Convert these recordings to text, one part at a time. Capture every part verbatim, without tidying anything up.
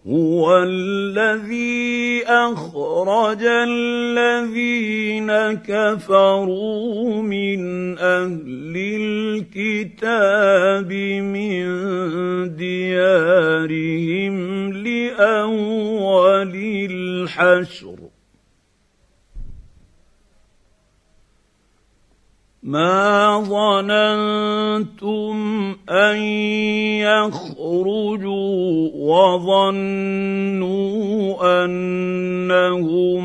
هو الذي أخرج الذين كفروا من أهل الكتاب من ديارهم لأول الحشر ما ظننتم أن يخرجوا وظنوا أنهم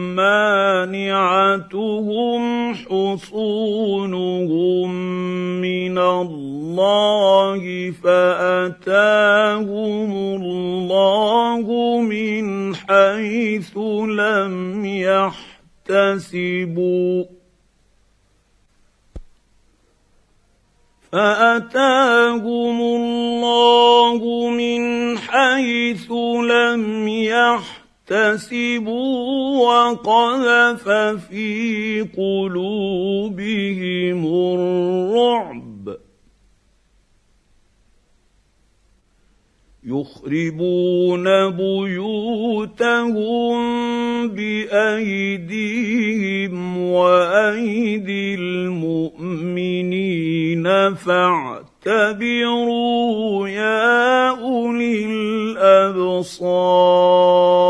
مانعتهم حصونهم من الله فأتاهم الله من حيث لم يحتسبوا فأتاهم الله من حيث لم يحتسبوا وقذف في قلوبهم الرعب يخربون بيوتهم بأيديهم وأيدي المؤمنين فاعتبروا يا أولي الأبصار